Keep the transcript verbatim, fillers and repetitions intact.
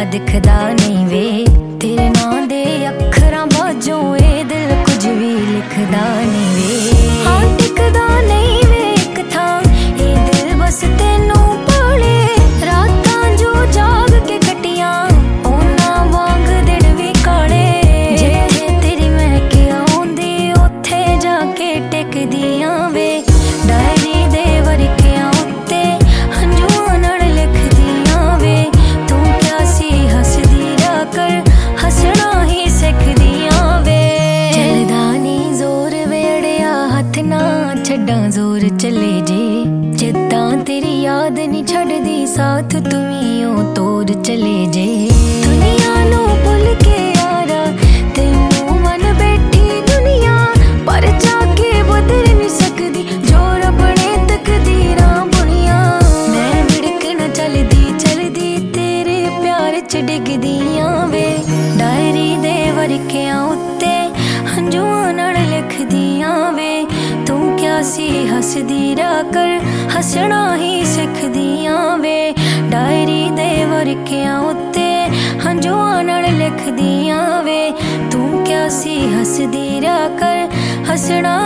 दिखदा नहीं वे तेरे नां दे अखरां बाजों ए दिल कुछ भी लिखदा नहीं वे हाँ टिकदा नहीं वे एक थां ए दिल बस तैनू पाले रातां जो जाग के कटियां ओना वांग दिन भी काले जिथे तेरी महक आउंदी उत्थे जाके टिकदियां वे डायरी दे वरकियां उत्ते हंझूआं नाल लिखदियां वे तू क्या सी हसदी रा कर हसना ही सिखदियां वे चलदा नी जोर वेड़िया हथ ना छड्डां जोर चले जे जिद्दां तेरी याद नी छड्डदी साथ तुमियों तोड़ चले जे दुनिया नू भुल के यारा तैनू मन बैठी दुनिया पर जाके बदल नहीं सकदी जो रब ने तकदीरां बुनियां मैं विड़क न चलदी चलदी तेरे प्यार च डिगदियां वे डायरी दे वरकियां उत्ते हंझूआं नाल लिखदियां वे तू क्या सी हसदी रा कर हसना ही सिखदियां वे डायरी दे वरकियां उत्ते हंझूआं नाल लिखदियां वे तू क्या सी हसदी रा कर हसना